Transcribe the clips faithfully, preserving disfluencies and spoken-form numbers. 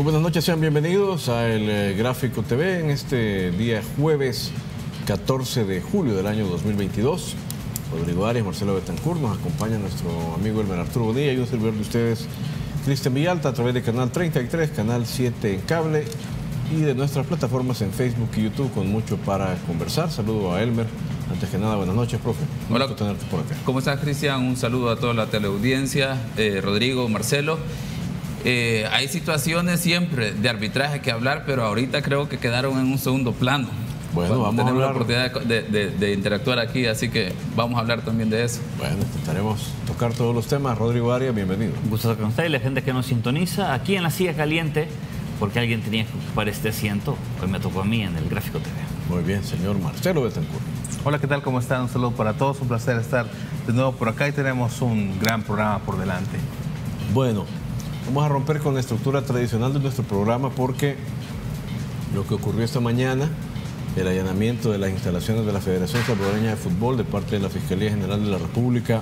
Muy buenas noches, sean bienvenidos a El eh, Gráfico T V en este día jueves catorce de julio del año dos mil veintidós. Rodrigo Arias, Marcelo Betancourt, nos acompaña nuestro amigo Elmer Arturo Bonilla y un servidor de ustedes, Cristian Villalta, a través de Canal treinta y tres, Canal siete en cable y de nuestras plataformas en Facebook y YouTube, con mucho para conversar. Saludo a Elmer. Antes que nada, buenas noches, profe. Un Hola, gusto tenerte por acá. ¿Cómo estás, Cristian? Un saludo a toda la teleaudiencia, eh, Rodrigo, Marcelo. Eh, hay situaciones siempre de arbitraje que hablar, pero ahorita creo que quedaron en un segundo plano. Bueno, vamos tenemos a hablar... la oportunidad de, de, de interactuar aquí, así que vamos a hablar también de eso. Bueno, intentaremos tocar todos los temas. Rodrigo Arias, bienvenido. Un gusto estar con usted y la gente que nos sintoniza aquí en la silla caliente, porque alguien tenía que ocupar este asiento. Hoy me tocó a mí en El Gráfico T V. Muy bien, señor Marcelo Betancourt. Hola, ¿qué tal? ¿Cómo están? Un saludo para todos. Un placer estar de nuevo por acá y tenemos un gran programa por delante. Bueno, vamos a romper con la estructura tradicional de nuestro programa porque lo que ocurrió esta mañana, el allanamiento de las instalaciones de la Federación Salvadoreña de Fútbol de parte de la Fiscalía General de la República,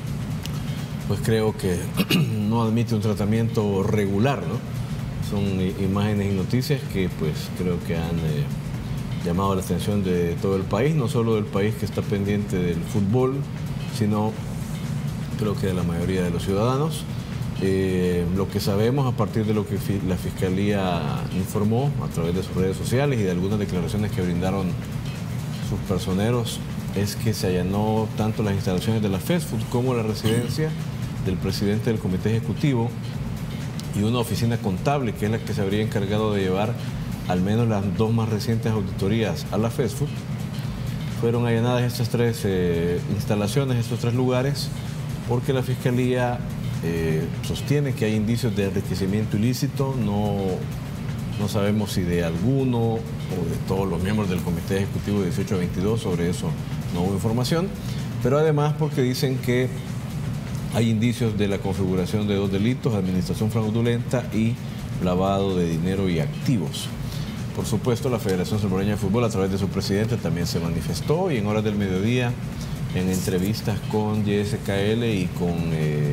pues creo que no admite un tratamiento regular, ¿no? Son imágenes y noticias que pues creo que han eh, llamado la atención de todo el país, no solo del país que está pendiente del fútbol, sino creo que de la mayoría de los ciudadanos. Eh, lo que sabemos a partir de lo que fi la Fiscalía informó a través de sus redes sociales y de algunas declaraciones que brindaron sus personeros es que se allanó tanto las instalaciones de la FESFUT como la residencia del presidente del Comité Ejecutivo y una oficina contable que es la que se habría encargado de llevar al menos las dos más recientes auditorías a la FESFUT. Fueron allanadas estas tres eh, instalaciones, estos tres lugares, porque la Fiscalía Eh, sostiene que hay indicios de enriquecimiento ilícito. No, no sabemos si de alguno o de todos los miembros del Comité Ejecutivo de dieciocho a veintidós, sobre eso no hubo información, pero además porque dicen que hay indicios de la configuración de dos delitos: administración fraudulenta y lavado de dinero y activos. Por supuesto, la Federación Salvadoreña de Fútbol, a través de su presidente, también se manifestó, y en horas del mediodía, en entrevistas con Y S K L y con... Eh,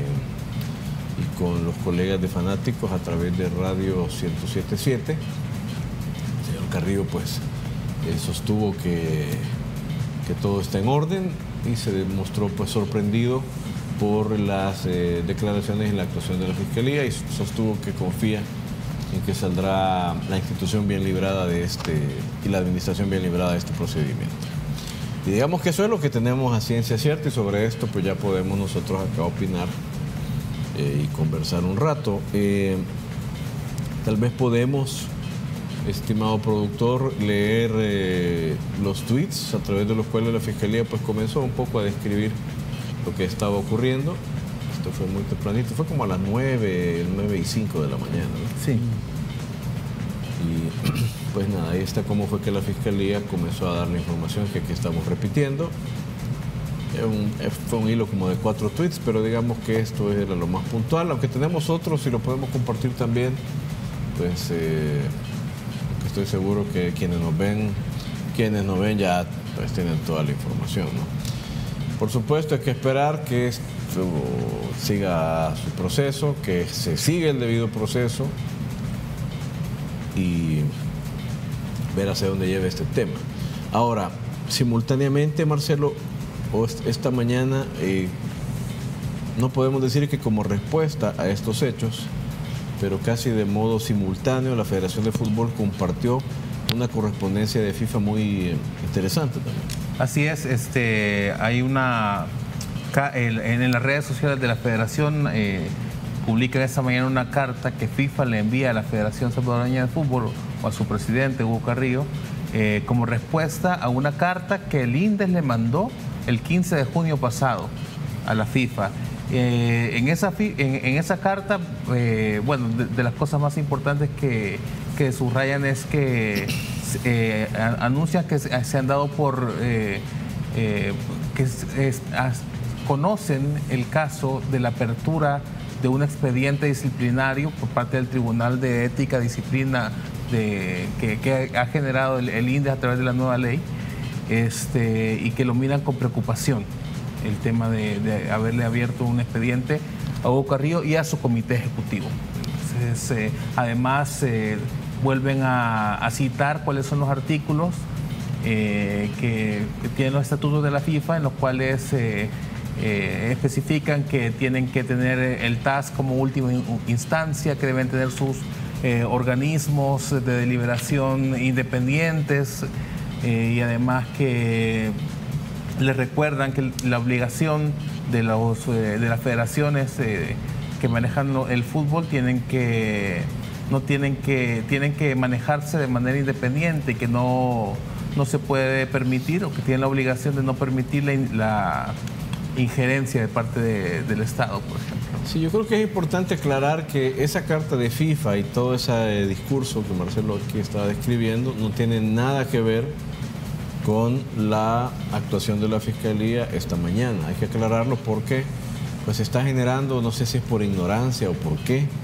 y con los colegas de Fanáticos a través de Radio ciento siete punto siete. El señor Carrillo pues eh, sostuvo que, que todo está en orden y se demostró pues sorprendido por las eh, declaraciones y la actuación de la Fiscalía, y sostuvo que confía en que saldrá la institución bien librada de este y la administración bien librada de este procedimiento. Y digamos que eso es lo que tenemos a ciencia cierta, y sobre esto pues ya podemos nosotros acá opinar Eh, y conversar un rato. Eh, tal vez podemos, estimado productor, leer eh, los tweets a través de los cuales la Fiscalía pues comenzó un poco a describir lo que estaba ocurriendo. Esto fue muy tempranito, fue como a las nueve, nueve y cinco de la mañana, ¿no? Sí. Y pues nada, ahí está cómo fue que la Fiscalía comenzó a dar la información que aquí estamos repitiendo. Un, fue un hilo como de cuatro tweets, pero digamos que esto era lo más puntual, aunque tenemos otros y lo podemos compartir también, pues eh, estoy seguro que quienes nos ven, quienes nos ven ya pues tienen toda la información, ¿no? Por supuesto hay que esperar que esto siga su proceso, que se siga el debido proceso y ver hacia dónde lleva este tema. Ahora, simultáneamente, Marcelo, esta mañana eh, no podemos decir que como respuesta a estos hechos, pero casi de modo simultáneo, la Federación de Fútbol compartió una correspondencia de FIFA muy eh, interesante también. Así es, este, hay una... En, en las redes sociales de la Federación eh, publican esta mañana una carta que FIFA le envía a la Federación Salvadoreña de Fútbol o a su presidente, Hugo Carrillo, eh, como respuesta a una carta que el INDES le mandó el quince de junio pasado a la FIFA. Eh, en, esa, en, en esa carta, eh, bueno, de, de las cosas más importantes que, que subrayan es que eh, anuncian que se, se han dado por... Eh, eh, que es, es, as, conocen el caso de la apertura de un expediente disciplinario por parte del Tribunal de Ética y Disciplina de, que, que ha generado el, el INDES a través de la nueva ley. Este, y que lo miran con preocupación el tema de, de haberle abierto un expediente a Hugo Carrillo y a su comité ejecutivo. Entonces, eh, además, eh, vuelven a, a citar cuáles son los artículos eh, que, que tienen los estatutos de la FIFA, en los cuales eh, eh, especifican que tienen que tener el T A S como última instancia, que deben tener sus eh, organismos de deliberación independientes eh, y además que les recuerdan que la obligación de, los, eh, de las federaciones eh, que manejan el fútbol tienen que no tienen que tienen que manejarse de manera independiente y que no, no se puede permitir, o que tienen la obligación de no permitir la, la injerencia de parte de, del Estado, por ejemplo. Sí, yo creo que es importante aclarar que esa carta de FIFA y todo ese discurso que Marcelo aquí estaba describiendo no tiene nada que ver con la actuación de la Fiscalía esta mañana. Hay que aclararlo porque pues está generando, no sé si es por ignorancia o por qué, eh,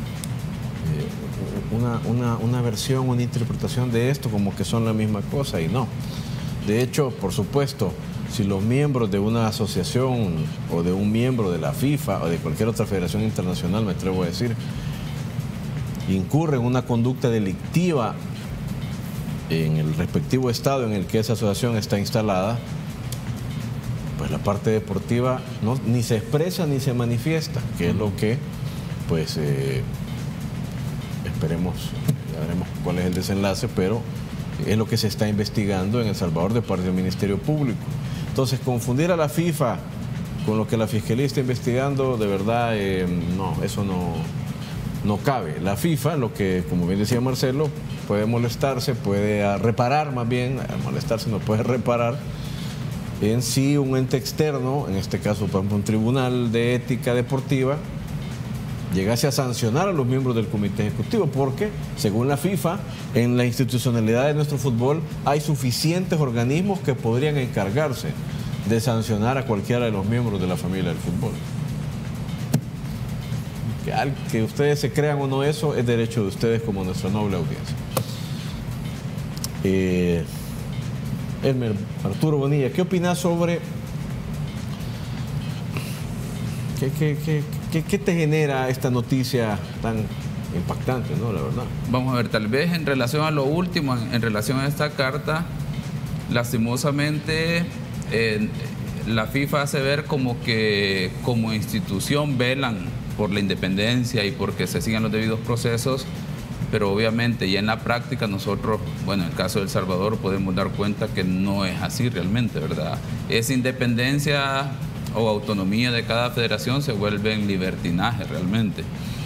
una, una, una versión, una interpretación de esto como que son la misma cosa, y no. De hecho, por supuesto, si los miembros de una asociación o de un miembro de la FIFA o de cualquier otra federación internacional, me atrevo a decir, incurren en una conducta delictiva en el respectivo estado en el que esa asociación está instalada, pues la parte deportiva no, ni se expresa ni se manifiesta, que es lo que, pues, eh, esperemos, ya veremos cuál es el desenlace, pero es lo que se está investigando en El Salvador de parte del Ministerio Público. Entonces, confundir a la FIFA con lo que la Fiscalía está investigando, de verdad, eh, no, eso no, no cabe. La FIFA, lo que, como bien decía Marcelo, puede molestarse, puede reparar más bien, molestarse no puede reparar, en sí un ente externo, en este caso por ejemplo, un tribunal de ética deportiva, llegase a sancionar a los miembros del comité ejecutivo, porque según la FIFA, en la institucionalidad de nuestro fútbol hay suficientes organismos que podrían encargarse de sancionar a cualquiera de los miembros de la familia del fútbol. Que, al, que ustedes se crean o no, eso es derecho de ustedes como nuestra noble audiencia. Eh, Elmer, Arturo Bonilla, ¿qué opinas sobre qué, qué, qué, qué, qué te genera esta noticia tan impactante, ¿no? La verdad. Vamos a ver, tal vez en relación a lo último, en, en relación a esta carta, lastimosamente eh, la FIFA hace ver como que como institución velan por la independencia y porque se sigan los debidos procesos, pero obviamente ya en la práctica nosotros, bueno, en el caso de El Salvador podemos dar cuenta que no es así realmente, ¿verdad? Esa independencia o autonomía de cada federación se vuelve en libertinaje realmente.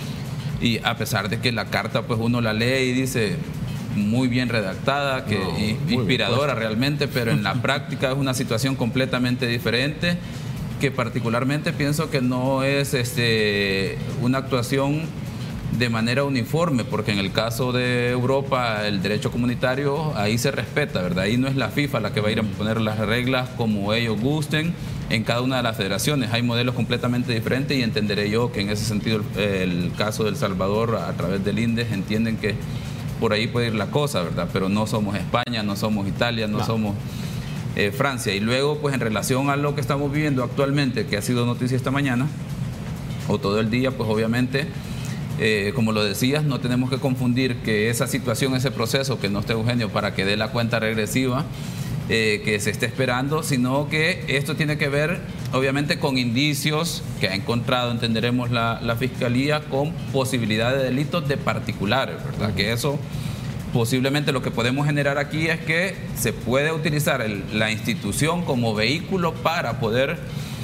Y a pesar de que la carta, pues uno la lee y dice muy bien redactada, que no, inspiradora realmente, pero en la práctica es una situación completamente diferente, que particularmente pienso que no es este, una actuación de manera uniforme, porque en el caso de Europa el derecho comunitario ahí se respeta, ¿verdad? Ahí no es la FIFA la que va a ir a poner las reglas como ellos gusten en cada una de las federaciones. Hay modelos completamente diferentes y entenderé yo que en ese sentido el, el caso de El Salvador a través del INDES entienden que por ahí puede ir la cosa, ¿verdad? Pero no somos España, no somos Italia, no, no. somos eh, Francia. Y luego, pues en relación a lo que estamos viviendo actualmente, que ha sido noticia esta mañana o todo el día, pues obviamente Eh, como lo decías, no tenemos que confundir que esa situación, ese proceso, que no esté Eugenio para que dé la cuenta regresiva eh, que se esté esperando, sino que esto tiene que ver obviamente con indicios que ha encontrado, entenderemos la, la Fiscalía, con posibilidad de delitos de particulares, ¿verdad? Uh-huh. Que eso posiblemente lo que podemos generar aquí es que se puede utilizar el, la institución como vehículo para poder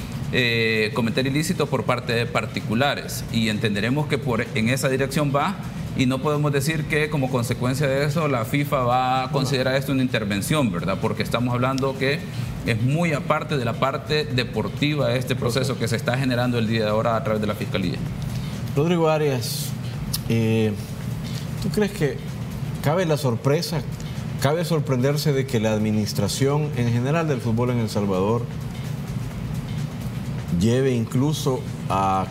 Eh, cometer ilícitos por parte de particulares, y entenderemos que por, en esa dirección va, y no podemos decir que como consecuencia de eso la FIFA va a considerar esto una intervención, ¿verdad? Porque estamos hablando que es muy aparte de la parte deportiva de este proceso que se está generando el día de ahora a través de la Fiscalía. Rodrigo Arias, eh, ¿tú crees que cabe la sorpresa, cabe sorprenderse de que la administración en general del fútbol en El Salvador lleve incluso a,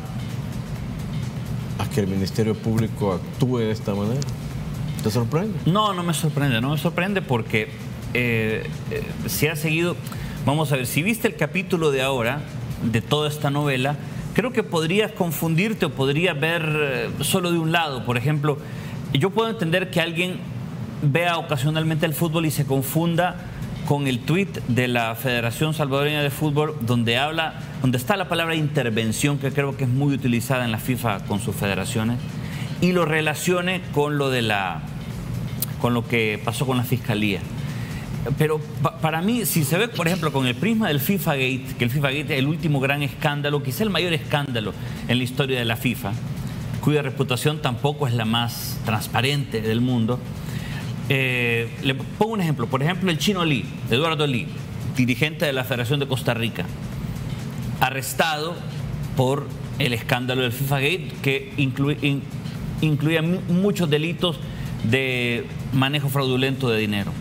a que el Ministerio Público actúe de esta manera? ¿Te sorprende? No, no me sorprende, no me sorprende porque eh, eh, se ha seguido, vamos a ver, si viste el capítulo de ahora de toda esta novela, creo que podrías confundirte o podrías ver eh, solo de un lado. Por ejemplo, yo puedo entender que alguien vea ocasionalmente el fútbol y se confunda con el tuit de la Federación Salvadoreña de Fútbol, donde habla, donde está la palabra intervención, que creo que es muy utilizada en la FIFA con sus federaciones, y lo relacione con lo de la, con lo que pasó con la Fiscalía. Pero pa para mí, si se ve, por ejemplo, con el prisma del FIFA Gate, que el FIFA Gate es el último gran escándalo, quizá el mayor escándalo en la historia de la FIFA, cuya reputación tampoco es la más transparente del mundo. Eh, le pongo un ejemplo. Por ejemplo, el chino Lee, Eduardo Lee, dirigente de la Federación de Costa Rica, arrestado por el escándalo del FIFA Gate, que incluye, in, incluía muchos delitos de manejo fraudulento de dinero.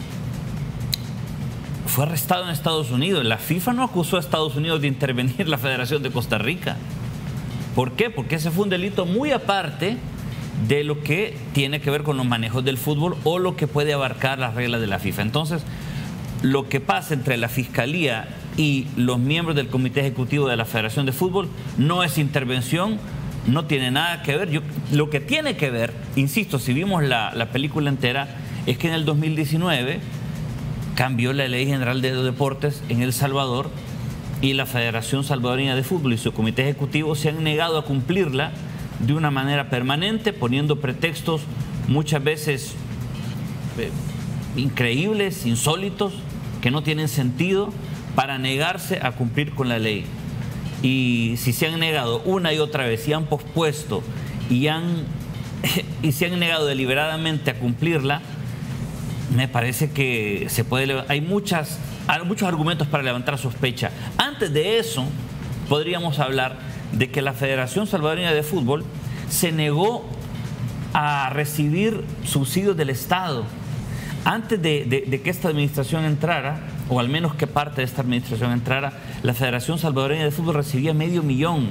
Fue arrestado en Estados Unidos. La FIFA no acusó a Estados Unidos de intervenir la Federación de Costa Rica. ¿Por qué? Porque ese fue un delito muy aparte de lo que tiene que ver con los manejos del fútbol o lo que puede abarcar las reglas de la FIFA. Entonces, lo que pasa entre la Fiscalía y los miembros del Comité Ejecutivo de la Federación de Fútbol no es intervención, no tiene nada que ver. Yo, lo que tiene que ver, insisto, si vimos la, la película entera, es que en el dos mil diecinueve cambió la Ley General de Deportes en El Salvador y la Federación Salvadoreña de Fútbol y su Comité Ejecutivo se han negado a cumplirla de una manera permanente, poniendo pretextos muchas veces eh, increíbles, insólitos, que no tienen sentido, para negarse a cumplir con la ley. Y si se han negado una y otra vez, y han pospuesto y, han, y se han negado deliberadamente a cumplirla, me parece que se puede, hay muchas, hay muchos argumentos para levantar sospecha. Antes de eso, podríamos hablar de que la Federación Salvadoreña de Fútbol se negó a recibir subsidios del Estado. Antes de, de, de que esta administración entrara, o al menos que parte de esta administración entrara, la Federación Salvadoreña de Fútbol recibía medio millón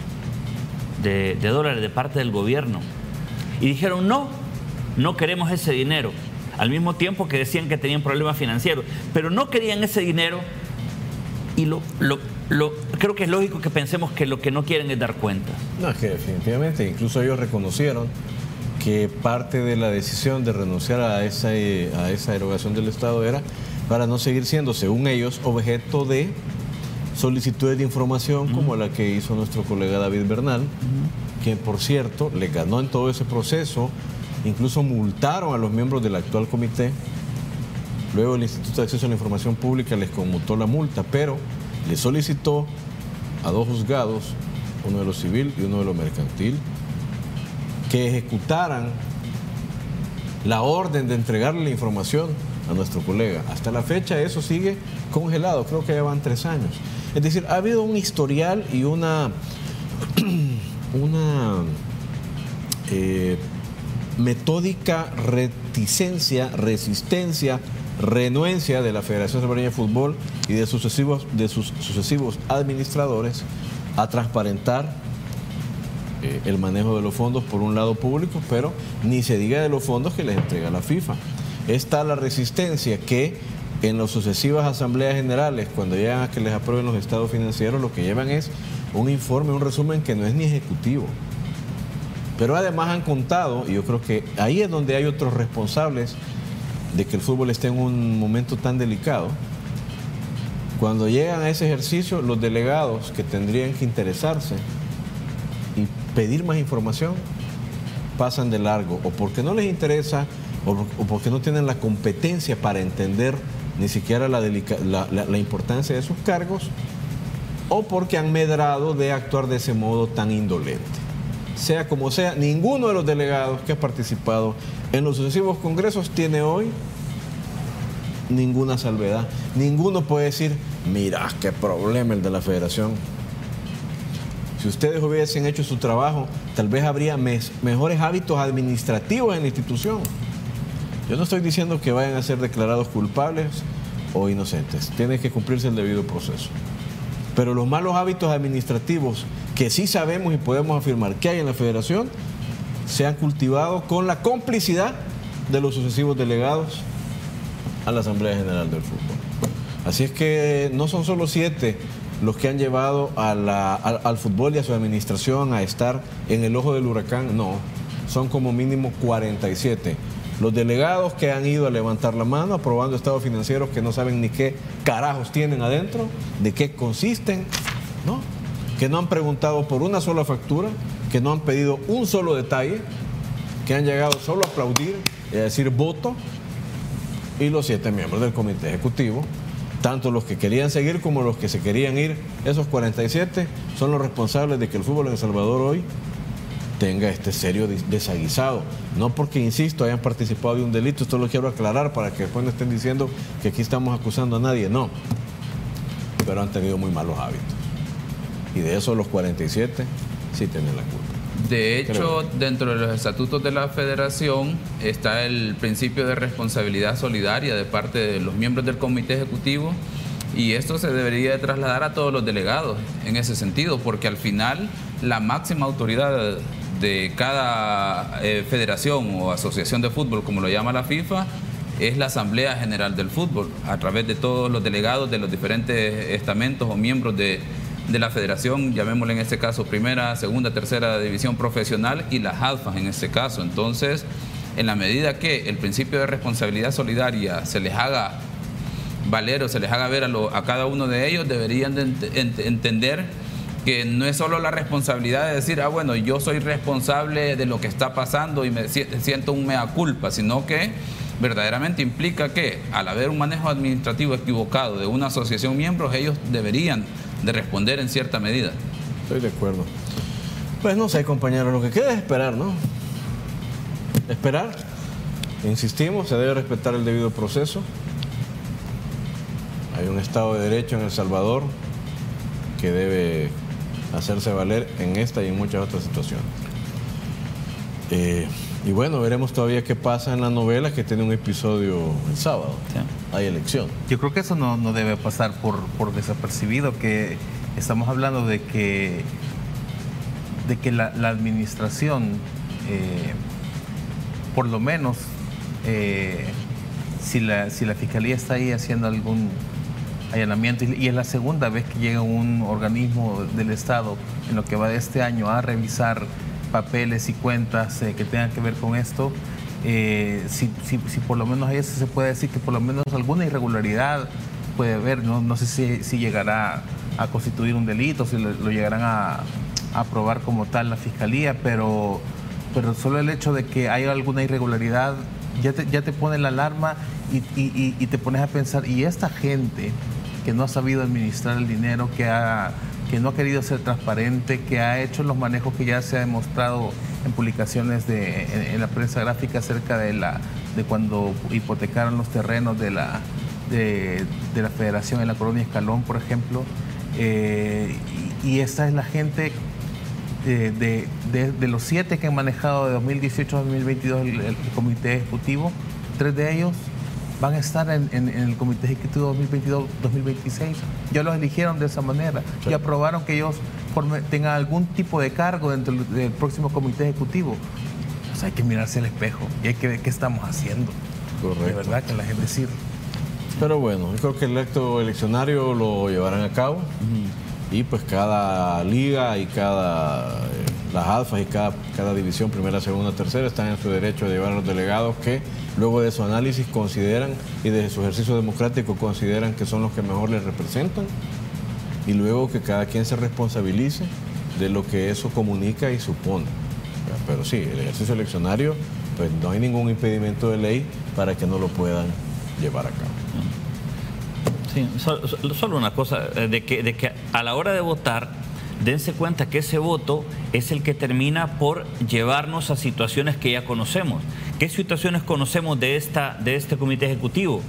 de, de dólares de parte del gobierno. Y dijeron, no, no queremos ese dinero. Al mismo tiempo que decían que tenían problemas financieros, pero no querían ese dinero y lo... lo Lo, creo que es lógico que pensemos que lo que no quieren es dar cuenta. No, es que definitivamente, incluso ellos reconocieron que parte de la decisión de renunciar a esa, a esa erogación del Estado era para no seguir siendo, según ellos, objeto de solicitudes de información uh-huh. como la que hizo nuestro colega David Bernal, uh-huh. quien, por cierto, le ganó en todo ese proceso, incluso multaron a los miembros del actual comité. Luego el Instituto de Acceso a la Información Pública les conmutó la multa, pero le solicitó a dos juzgados, uno de lo civil y uno de lo mercantil, que ejecutaran la orden de entregarle la información a nuestro colega. Hasta la fecha eso sigue congelado, creo que ya van tres años. Es decir, ha habido un historial y una, una eh, metódica reticencia, resistencia, renuencia de la Federación Salvadoreña de Fútbol y de, sucesivos, de sus sucesivos administradores a transparentar eh, el manejo de los fondos por un lado público, pero ni se diga de los fondos que les entrega la FIFA. Está la resistencia que en las sucesivas asambleas generales, cuando llegan a que les aprueben los estados financieros, lo que llevan es un informe, un resumen que no es ni ejecutivo. Pero además han contado, y yo creo que ahí es donde hay otros responsables de que el fútbol esté en un momento tan delicado. Cuando llegan a ese ejercicio, los delegados que tendrían que interesarse y pedir más información pasan de largo, o porque no les interesa, o, o porque no tienen la competencia para entender ni siquiera la, delica, la, la, la importancia de sus cargos, o porque han medrado de actuar de ese modo tan indolente. Sea como sea, ninguno de los delegados que ha participado en los sucesivos congresos tiene hoy ninguna salvedad. Ninguno puede decir, mira, qué problema el de la federación. Si ustedes hubiesen hecho su trabajo, tal vez habría mes, mejores hábitos administrativos en la institución. Yo no estoy diciendo que vayan a ser declarados culpables o inocentes. Tiene que cumplirse el debido proceso. Pero los malos hábitos administrativos que sí sabemos y podemos afirmar que hay en la federación se han cultivado con la complicidad de los sucesivos delegados a la Asamblea General del Fútbol. Así es que no son solo siete los que han llevado a la, a, al fútbol y a su administración a estar en el ojo del huracán? No, son como mínimo cuarenta y siete. Los delegados que han ido a levantar la mano aprobando estados financieros que no saben ni qué carajos tienen adentro, de qué consisten, ¿no? Que no han preguntado por una sola factura, que no han pedido un solo detalle, que han llegado solo a aplaudir y a decir voto. Y los siete miembros del comité ejecutivo, tanto los que querían seguir como los que se querían ir, esos cuarenta y siete son los responsables de que el fútbol en El Salvador hoy tenga este serio desaguisado. No porque, insisto, hayan participado de un delito, esto lo quiero aclarar para que después no estén diciendo que aquí estamos acusando a nadie, no. Pero han tenido muy malos hábitos. Y de eso los cuarenta y siete sí tienen la culpa. De hecho, dentro de los estatutos de la federación está el principio de responsabilidad solidaria de parte de los miembros del comité ejecutivo, y esto se debería de trasladar a todos los delegados en ese sentido, porque al final la máxima autoridad de cada eh, federación o asociación de fútbol, como lo llama la FIFA, es la Asamblea General del Fútbol, a través de todos los delegados de los diferentes estamentos o miembros de, de la federación, llamémosle en este caso primera, segunda, tercera división profesional y las alfas en este caso. Entonces, en la medida que el principio de responsabilidad solidaria se les haga valer o se les haga ver a, lo, a cada uno de ellos, deberían de ent ent entender que no es solo la responsabilidad de decir, ah, bueno, yo soy responsable de lo que está pasando y me siento un mea culpa, sino que verdaderamente implica que al haber un manejo administrativo equivocado de una asociación miembros, ellos deberían de responder en cierta medida. Estoy de acuerdo. Pues no sé, compañeros, lo que queda es esperar, ¿no? Esperar. Insistimos, se debe respetar el debido proceso. Hay un Estado de Derecho en El Salvador que debe hacerse valer en esta y en muchas otras situaciones. Eh, y bueno, veremos todavía qué pasa en la novela, que tiene un episodio el sábado. Sí. Hay elección. Yo creo que eso no, no debe pasar por, por desapercibido, que estamos hablando de que, de que la, la administración, eh, por lo menos, eh, si, la, si la Fiscalía está ahí haciendo algún allanamiento, y es la segunda vez que llega un organismo del Estado en lo que va de este año a revisar papeles y cuentas eh, que tengan que ver con esto, eh, si, si, si por lo menos ahí se puede decir que por lo menos alguna irregularidad puede haber, no, no sé si, si llegará a constituir un delito, si lo, lo llegarán a, a aprobar como tal la Fiscalía, pero, pero solo el hecho de que haya alguna irregularidad ya te, ya te pone la alarma y, y, y te pones a pensar, y esta gente que no ha sabido administrar el dinero, que, ha, que no ha querido ser transparente, que ha hecho los manejos que ya se ha demostrado en publicaciones de, en, en la prensa gráfica acerca de, la, de cuando hipotecaron los terrenos de la, de, de la Federación en la colonia Escalón, por ejemplo. Eh, y, y esta es la gente de, de, de, de los siete que han manejado de dos mil dieciocho a dos mil veintidós el, el comité ejecutivo, tres de ellos van a estar en, en, en el comité ejecutivo dos mil veintidós a dos mil veintiséis. Ya los eligieron de esa manera. Sí. Y aprobaron que ellos forme, tengan algún tipo de cargo dentro del próximo comité ejecutivo. Pues hay que mirarse al espejo y hay que ver qué estamos haciendo. Correcto. De verdad que la gente sirve. Pero bueno, yo creo que el acto eleccionario lo llevarán a cabo. Uh-huh. Y pues cada liga y cada, eh, las alfas y cada, cada división, primera, segunda, tercera, están en su derecho de llevar a los delegados que luego de su análisis consideran y de su ejercicio democrático consideran que son los que mejor les representan, y luego que cada quien se responsabilice de lo que eso comunica y supone. Pero sí, el ejercicio eleccionario, pues no hay ningún impedimento de ley para que no lo puedan llevar a cabo. Sí, solo, solo una cosa, de que, de que a la hora de votar, dense cuenta que ese voto es el que termina por llevarnos a situaciones que ya conocemos. ¿Qué situaciones conocemos de, esta, de este comité ejecutivo?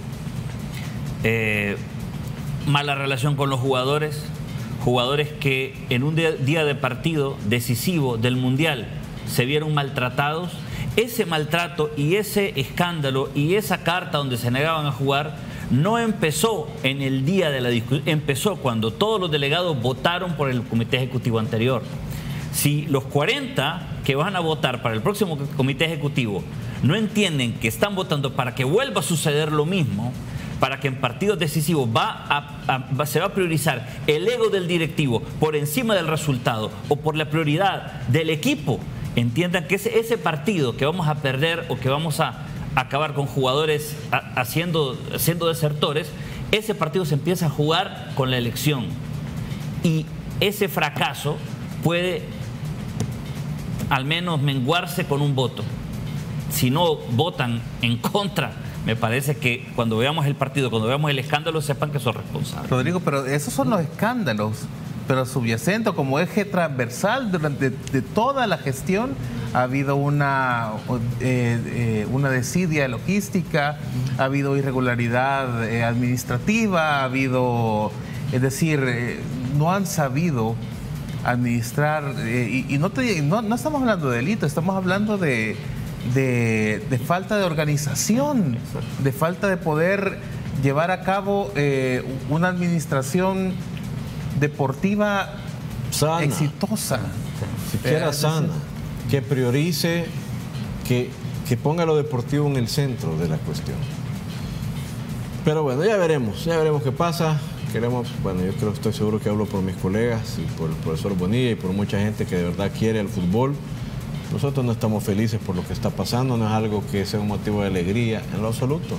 Eh, mala relación con los jugadores, jugadores que en un día de partido decisivo del Mundial se vieron maltratados. Ese maltrato y ese escándalo y esa carta donde se negaban a jugar no empezó en el día de la discusión, empezó cuando todos los delegados votaron por el comité ejecutivo anterior. Si los cuarenta que van a votar para el próximo comité ejecutivo no entienden que están votando para que vuelva a suceder lo mismo, para que en partidos decisivos va a, a, va, se va a priorizar el ego del directivo por encima del resultado o por la prioridad del equipo, entiendan que ese, ese partido que vamos a perder o que vamos a acabar con jugadores a, haciendo, siendo desertores, ese partido se empieza a jugar con la elección. Y ese fracaso puede al menos menguarse con un voto. Si no votan en contra, me parece que cuando veamos el partido, cuando veamos el escándalo, sepan que son responsables. Rodrigo, pero esos son los escándalos, pero subyacente como eje transversal durante de toda la gestión ha habido una, eh, eh, una desidia logística, ha habido irregularidad eh, administrativa, ha habido, es decir, eh, no han sabido administrar, eh, y, y no, te, no, no estamos hablando de delito, estamos hablando de, de, de falta de organización, de falta de poder llevar a cabo eh, una administración deportiva sana, exitosa. Siquiera eh, sana, que priorice, que, que ponga lo deportivo en el centro de la cuestión. Pero bueno, ya veremos, ya veremos qué pasa. Queremos, bueno, yo creo, estoy seguro que hablo por mis colegas y por el profesor Bonilla y por mucha gente que de verdad quiere el fútbol. Nosotros no estamos felices por lo que está pasando, no es algo que sea un motivo de alegría en lo absoluto.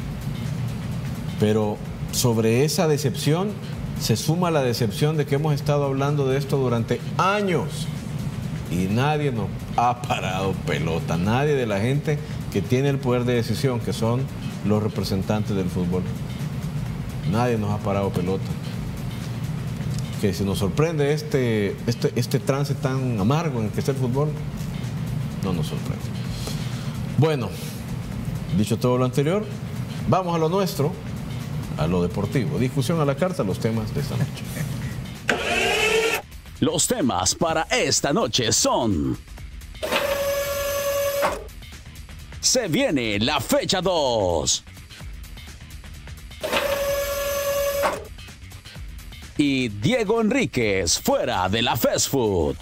Pero sobre esa decepción se suma la decepción de que hemos estado hablando de esto durante años y nadie nos ha parado pelota, nadie de la gente que tiene el poder de decisión, que son los representantes del fútbol. Nadie nos ha parado pelota. Que si nos sorprende este, este, este trance tan amargo en el que está el fútbol, no nos sorprende. Bueno, dicho todo lo anterior, vamos a lo nuestro, a lo deportivo. Discusión a la carta, los temas de esta noche. Los temas para esta noche son: se viene la fecha dos. Y Diego Enríquez fuera de la fast food.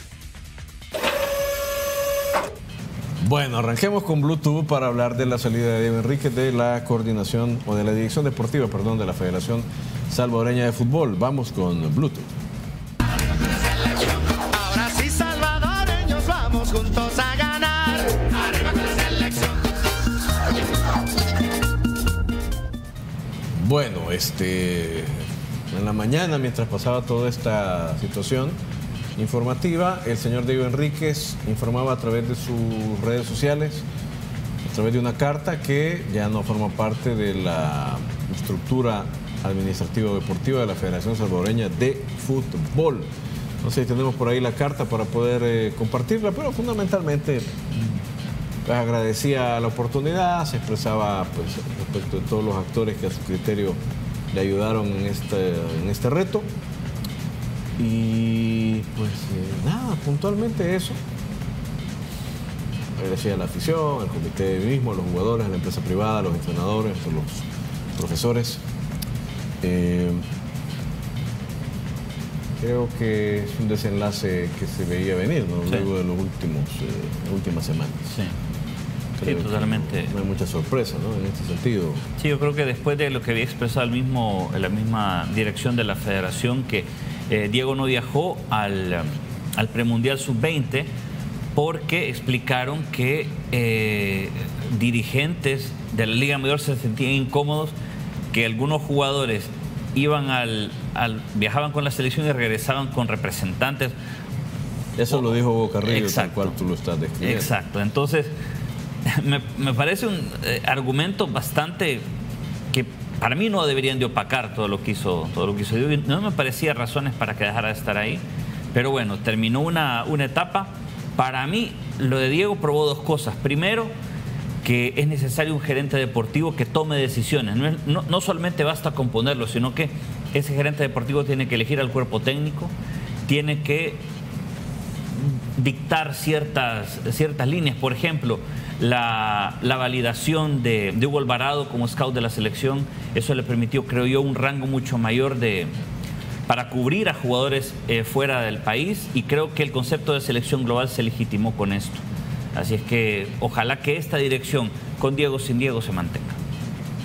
Bueno, arranquemos con Bluetooth para hablar de la salida de Diego Enríquez de la coordinación, o de la dirección deportiva, perdón, de la Federación Salvadoreña de Fútbol. Vamos con Bluetooth. Ahora sí, salvadoreños, vamos juntos a ganar. Arriba con la selección. Bueno, este... en la mañana, mientras pasaba toda esta situación informativa, el señor Diego Enríquez informaba a través de sus redes sociales, a través de una carta, que ya no forma parte de la estructura administrativa o deportiva de la Federación Salvadoreña de Fútbol. No sé si tenemos por ahí la carta para poder eh, compartirla, pero fundamentalmente pues, agradecía la oportunidad, se expresaba pues, respecto de todos los actores que a su criterio le ayudaron en este, en este reto. Y pues eh, nada, puntualmente eso. Agradecía a la afición, al comité mismo, a los jugadores, a la empresa privada, a los entrenadores, a los profesores. Eh, creo que es un desenlace que se veía venir, ¿no? Sí. Luego de los últimos, eh, últimas semanas. Sí. Sí, totalmente. No, no hay mucha sorpresa, ¿no? En este sentido. Sí, yo creo que después de lo que había expresado el mismo, la misma dirección de la federación, que eh, Diego no viajó al, al premundial sub veinte porque explicaron que eh, dirigentes de la Liga Mayor se sentían incómodos, que algunos jugadores iban al, al viajaban con la selección y regresaban con representantes. Eso o, lo dijo Hugo Carrillo, exacto, tal cual tú lo estás describiendo. Exacto, entonces me, me parece un eh, argumento bastante que para mí no deberían de opacar todo lo que hizo, todo lo que hizo Diego. No me parecía razones para que dejara de estar ahí, pero bueno, terminó una, una etapa. Para mí, lo de Diego probó dos cosas. Primero, que es necesario un gerente deportivo que tome decisiones. No, es, no, no solamente basta con ponerlo, sino que ese gerente deportivo tiene que elegir al cuerpo técnico, tiene que dictar ciertas, ciertas líneas. Por ejemplo, la, la validación de, de Hugo Alvarado como scout de la selección, eso le permitió, creo yo, un rango mucho mayor de... para cubrir a jugadores eh, fuera del país, y creo que el concepto de selección global se legitimó con esto. Así es que ojalá que esta dirección, con Diego o sin Diego, se mantenga.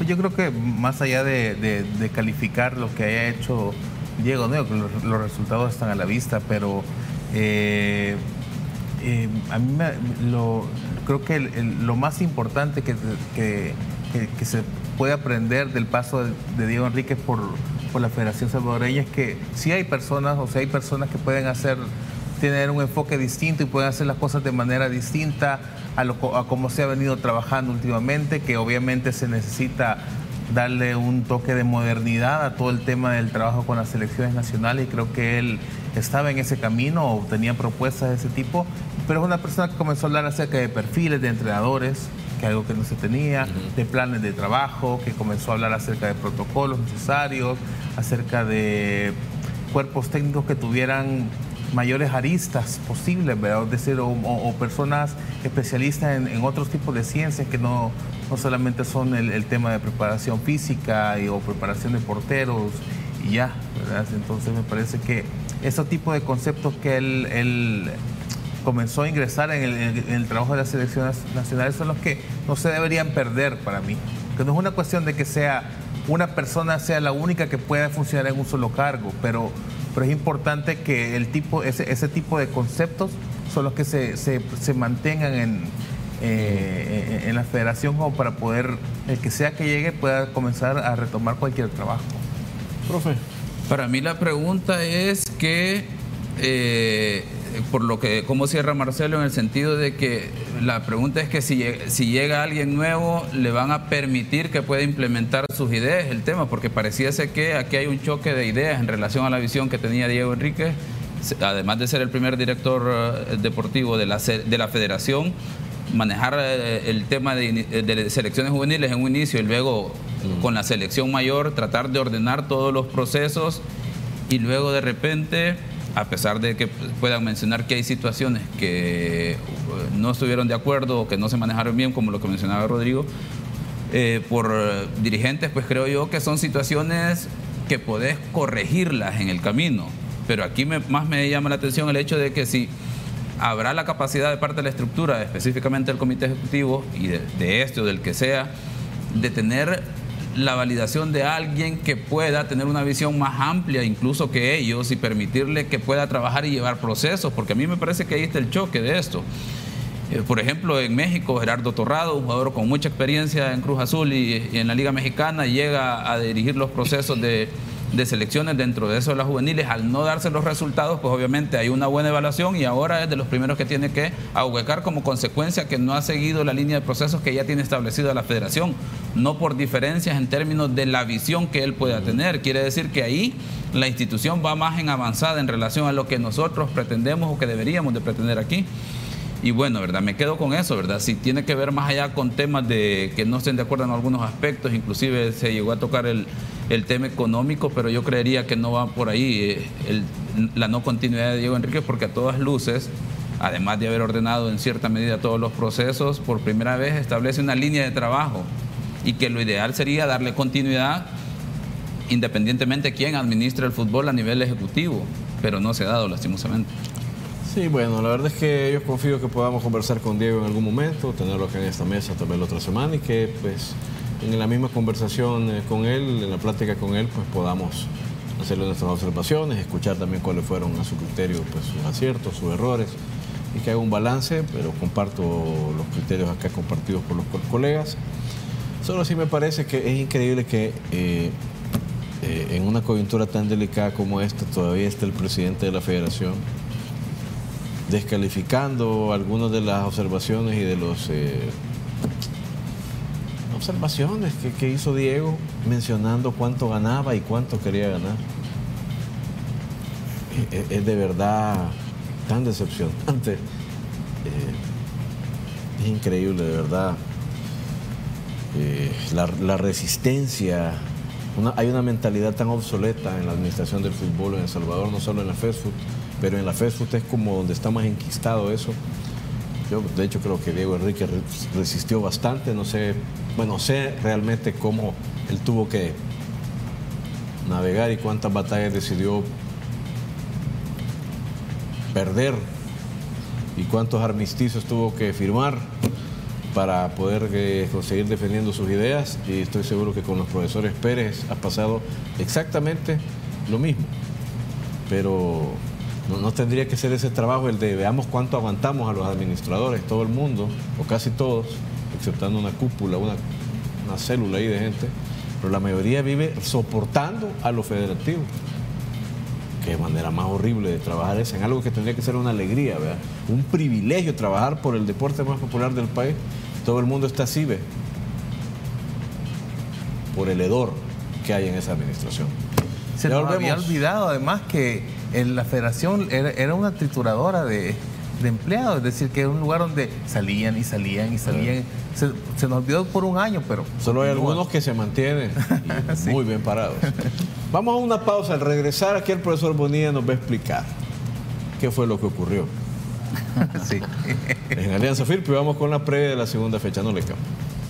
Pues yo creo que más allá de, de, de calificar lo que haya hecho Diego, ¿no? los, los resultados están a la vista, pero eh, eh, a mí me, lo, creo que el, el, lo más importante que, que, que, que se puede aprender del paso de, de Diego Enríquez por, por la Federación Salvadoreña es que sí hay personas, o sea, hay personas que pueden hacer, tener un enfoque distinto y pueden hacer las cosas de manera distinta a, lo, a como se ha venido trabajando últimamente, que obviamente se necesita darle un toque de modernidad a todo el tema del trabajo con las selecciones nacionales, y creo que él estaba en ese camino o tenía propuestas de ese tipo, pero es una persona que comenzó a hablar acerca de perfiles de entrenadores, que es algo que no se tenía, uh-huh. de planes de trabajo, que comenzó a hablar acerca de protocolos necesarios, acerca de cuerpos técnicos que tuvieran mayores aristas posibles, ¿verdad? Es decir, o, o, o personas especialistas en, en otros tipos de ciencias que no, no solamente son el, el tema de preparación física y, o preparación de porteros y ya, ¿verdad? Entonces me parece que esos tipos de conceptos que él, él comenzó a ingresar en el, en el trabajo de las selecciones nacionales son los que no se deberían perder para mí, que no es una cuestión de que sea una persona sea la única que pueda funcionar en un solo cargo, pero pero es importante que el tipo, ese, ese tipo de conceptos son los que se, se, se mantengan en, eh, en la federación como para poder, el que sea que llegue, pueda comenzar a retomar cualquier trabajo. Profe. Para mí la pregunta es que, eh, por lo que, ¿cómo cierra Marcelo? En el sentido de que la pregunta es que si, si llega alguien nuevo, ¿le van a permitir que pueda implementar sus ideas? El tema, porque pareciese que aquí hay un choque de ideas en relación a la visión que tenía Diego Enríquez, además de ser el primer director deportivo de la, de la federación, manejar el tema de, de selecciones juveniles en un inicio y luego mm. con la selección mayor, tratar de ordenar todos los procesos y luego de repente, a pesar de que puedan mencionar que hay situaciones que no estuvieron de acuerdo o que no se manejaron bien, como lo que mencionaba Rodrigo, eh, por dirigentes, pues creo yo que son situaciones que podés corregirlas en el camino. Pero aquí me, más me llama la atención el hecho de que si habrá la capacidad de parte de la estructura, específicamente del comité ejecutivo y de, de este o del que sea, de tener la validación de alguien que pueda tener una visión más amplia incluso que ellos y permitirle que pueda trabajar y llevar procesos, porque a mí me parece que ahí está el choque de esto. Eh, por ejemplo, en México, Gerardo Torrado, un jugador con mucha experiencia en Cruz Azul y, y en la Liga Mexicana, llega a dirigir los procesos de, de selecciones dentro de eso de las juveniles. Al no darse los resultados, pues obviamente hay una buena evaluación y ahora es de los primeros que tiene que ahuecar como consecuencia que no ha seguido la línea de procesos que ya tiene establecida la federación, no por diferencias en términos de la visión que él pueda tener. Quiere decir que ahí la institución va más en avanzada en relación a lo que nosotros pretendemos o que deberíamos de pretender aquí. Y bueno, ¿verdad? Me quedo con eso, ¿verdad? Si tiene que ver más allá con temas de que no estén de acuerdo en algunos aspectos, inclusive se llegó a tocar el, el tema económico, pero yo creería que no va por ahí el, la no continuidad de Diego Enríquez, porque a todas luces, además de haber ordenado en cierta medida todos los procesos, por primera vez establece una línea de trabajo y que lo ideal sería darle continuidad independientemente de quién administre el fútbol a nivel ejecutivo, pero no se ha dado lastimosamente. Sí, bueno, la verdad es que yo confío que podamos conversar con Diego en algún momento, tenerlo acá en esta mesa tal vez la otra semana y que pues en la misma conversación eh, con él, en la plática con él, pues podamos hacerle nuestras observaciones, escuchar también cuáles fueron a su criterio pues sus aciertos, sus errores y que haga un balance, pero comparto los criterios acá compartidos por los colegas. Solo sí me parece que es increíble que eh, eh, en una coyuntura tan delicada como esta todavía está el presidente de la federación descalificando algunas de las observaciones y de los eh, observaciones que, que hizo Diego, mencionando cuánto ganaba y cuánto quería ganar. Es, es de verdad tan decepcionante. Eh, es increíble, de verdad. Eh, la, la resistencia. Una, hay una mentalidad tan obsoleta en la administración del fútbol en El Salvador, no solo en la FESFUT, pero en la FESFUT es como donde está más enquistado eso. Yo, de hecho, creo que Diego Enríquez resistió bastante. No sé, bueno, sé realmente cómo él tuvo que navegar y cuántas batallas decidió perder y cuántos armisticios tuvo que firmar para poder eh, conseguir defendiendo sus ideas, y estoy seguro que con los profesores Pérez ha pasado exactamente lo mismo. Pero no, no tendría que ser ese trabajo el de veamos cuánto aguantamos a los administradores, todo el mundo, o casi todos, exceptando una cúpula, una, una célula ahí de gente, pero la mayoría vive soportando a los federativos. Qué manera más horrible de trabajar esa, en algo que tendría que ser una alegría, ¿verdad? Un privilegio trabajar por el deporte más popular del país. Todo el mundo está así, ¿ve? Por el hedor que hay en esa administración. Se Ya nos volvemos. había olvidado además que en la federación era, era una trituradora de, de empleados, es decir, que era un lugar donde salían y salían y salían. Se, se nos olvidó por un año, pero... Solo hay continúa. algunos que se mantienen y Sí. muy bien parados. Vamos a una pausa. Al regresar aquí el profesor Bonilla nos va a explicar qué fue lo que ocurrió Sí. en Alianza Firpo, y vamos con la previa de la segunda fecha. No le cambie.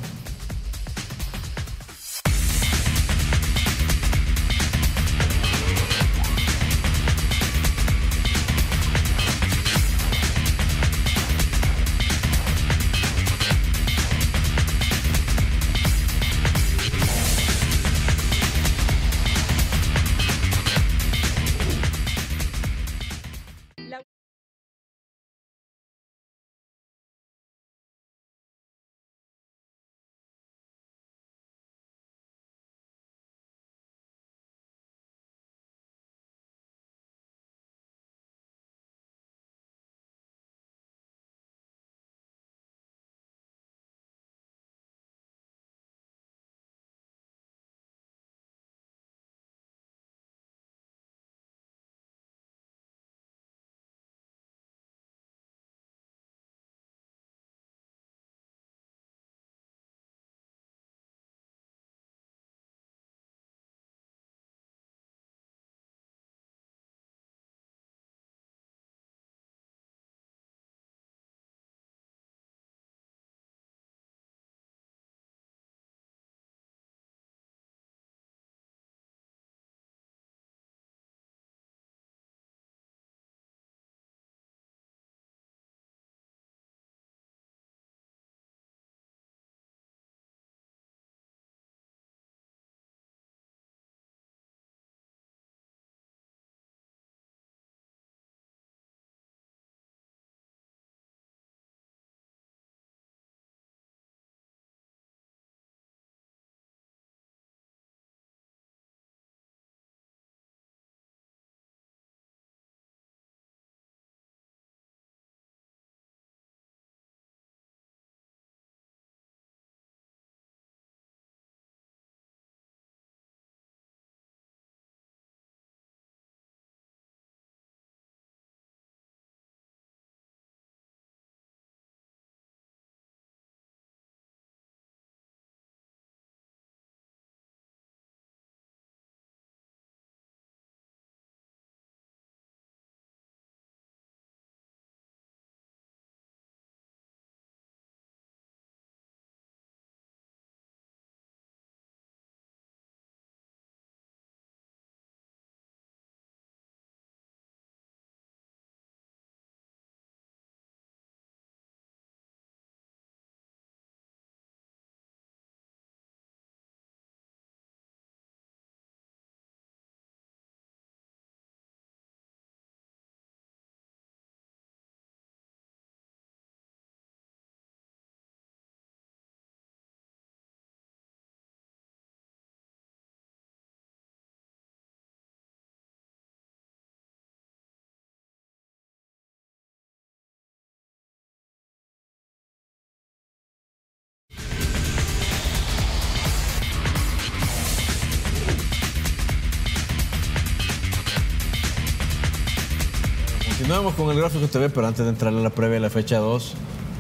Continuamos con el gráfico T V, pero antes de entrar a la previa de la fecha dos,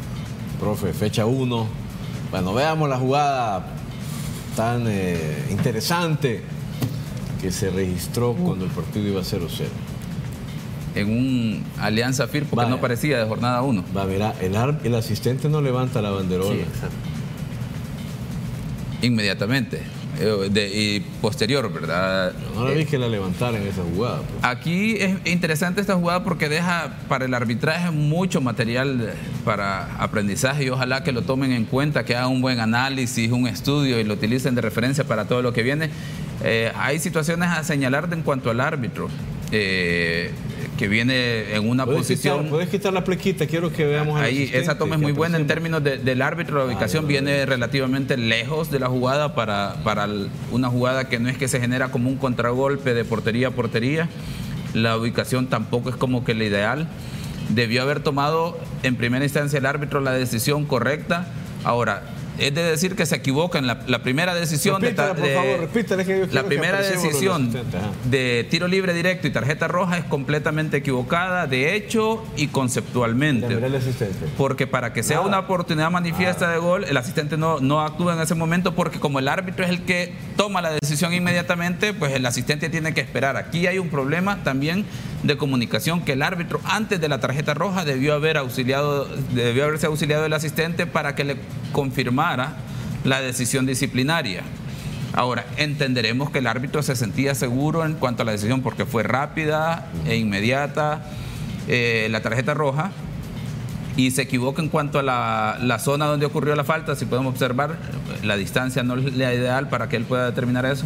profe, fecha uno. Bueno, veamos la jugada tan eh, interesante que se registró cuando el partido iba cero cero. En un Alianza Firpo que Vaya. no parecía de jornada uno. Va, mira, el, ar- el asistente no levanta la banderola. Inmediatamente. eh, de, y posterior, ¿verdad? No, no la vi que la levantaran esa jugada. Pues. Aquí es interesante esta jugada porque deja para el arbitraje mucho material para aprendizaje y ojalá que lo tomen en cuenta, que hagan un buen análisis, un estudio y lo utilicen de referencia para todo lo que viene. Eh, hay situaciones a señalar de en cuanto al árbitro. Eh, que viene en una ¿Puedes posición... Quitar, puedes quitar la plequita, quiero que veamos... Ahí, esa toma es muy buena en términos de, del árbitro, la ubicación ah, viene no, no. relativamente lejos de la jugada para, para una jugada que no es que se genera como un contragolpe de portería a portería, la ubicación tampoco es como que la ideal, debió haber tomado en primera instancia el árbitro la decisión correcta, ahora... Es de decir que se equivoca en la, la primera decisión repítala, de, por de favor, repítala, que yo la primera decisión de tiro libre directo y tarjeta roja es completamente equivocada de hecho y conceptualmente. Porque para que sea Nada. una oportunidad manifiesta Nada. de gol, el asistente no, no actúa en ese momento porque como el árbitro es el que toma la decisión inmediatamente, pues el asistente tiene que esperar. Aquí hay un problema también de comunicación que el árbitro antes de la tarjeta roja debió haber auxiliado, debió haberse auxiliado del asistente para que le confirmara la decisión disciplinaria. Ahora, entenderemos que el árbitro se sentía seguro en cuanto a la decisión porque fue rápida e inmediata eh, la tarjeta roja y se equivoca en cuanto a la, la zona donde ocurrió la falta. Si podemos observar, la distancia no es la ideal para que él pueda determinar eso.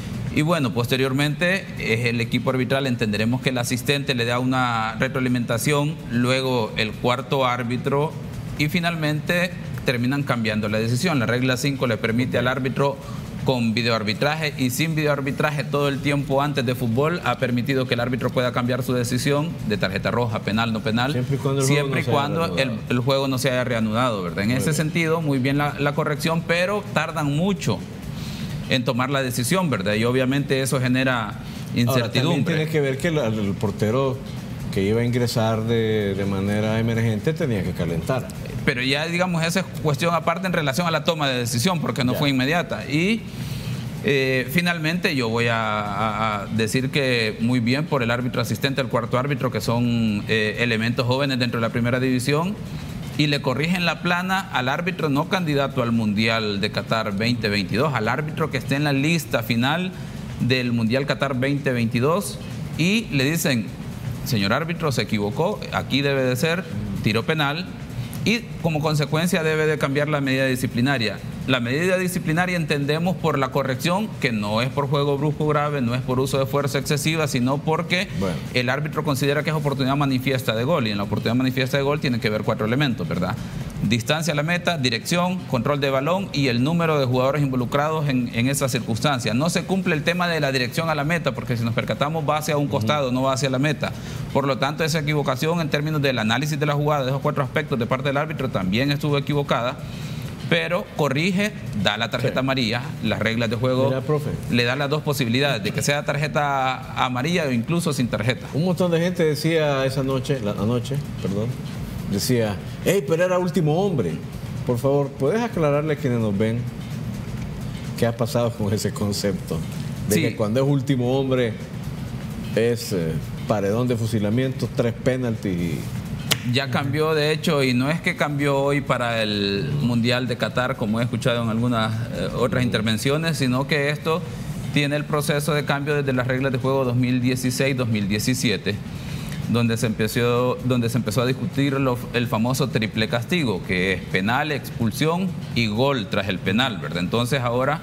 Y bueno, posteriormente es el equipo arbitral, entenderemos que el asistente le da una retroalimentación, luego el cuarto árbitro y finalmente terminan cambiando la decisión. La regla cinco le permite al árbitro con videoarbitraje y sin videoarbitraje todo el tiempo antes de fútbol ha permitido que el árbitro pueda cambiar su decisión de tarjeta roja, penal, no penal, siempre y cuando el, siempre juego, no y cuando el, el juego no se haya reanudado, ¿verdad? En muy ese bien. sentido, muy bien la, la corrección, pero tardan mucho en tomar la decisión, ¿verdad? Y obviamente eso genera incertidumbre. Ahora, también tiene que ver que el, el portero que iba a ingresar de, de manera emergente tenía que calentar. Pero ya, digamos, esa es cuestión aparte en relación a la toma de decisión, porque no ya. fue inmediata. Y eh, finalmente yo voy a, a decir que muy bien por el árbitro asistente, el cuarto árbitro, que son eh, elementos jóvenes dentro de la primera división, y le corrigen la plana al árbitro no candidato al Mundial de Qatar veinte veintidós, al árbitro que esté en la lista final del Mundial Qatar veinte veintidós, y le dicen, señor árbitro, se equivocó, aquí debe de ser tiro penal, y como consecuencia debe de cambiar la medida disciplinaria. La medida disciplinaria entendemos por la corrección, que no es por juego brusco grave, no es por uso de fuerza excesiva, sino porque bueno. el árbitro considera que es oportunidad manifiesta de gol, y en la oportunidad manifiesta de gol tienen que ver cuatro elementos, ¿verdad? Distancia a la meta, dirección, control de balón y el número de jugadores involucrados en, en esa circunstancia. No se cumple el tema de la dirección a la meta, porque si nos percatamos va hacia un costado, uh-huh. no va hacia la meta. Por lo tanto, esa equivocación en términos del análisis de la jugada, de esos cuatro aspectos de parte del árbitro, también estuvo equivocada, pero corrige, da la tarjeta sí. amarilla, las reglas de juego Mira, profe. le dan las dos posibilidades, de que sea tarjeta amarilla o incluso sin tarjeta. Un montón de gente decía esa noche, la anoche, perdón, decía, hey, pero era último hombre. Por favor, ¿puedes aclararle a quienes nos ven qué ha pasado con ese concepto? De sí. que cuando es último hombre es eh, paredón de fusilamiento, tres penaltis y... Ya cambió, de hecho, y no es que cambió hoy para el Mundial de Qatar, como he escuchado en algunas eh, otras intervenciones, sino que esto tiene el proceso de cambio desde las reglas de juego dos mil dieciséis dos mil diecisiete, donde se empezó, donde se empezó a discutir lo, el famoso triple castigo, que es penal, expulsión y gol tras el penal, ¿verdad? Entonces ahora,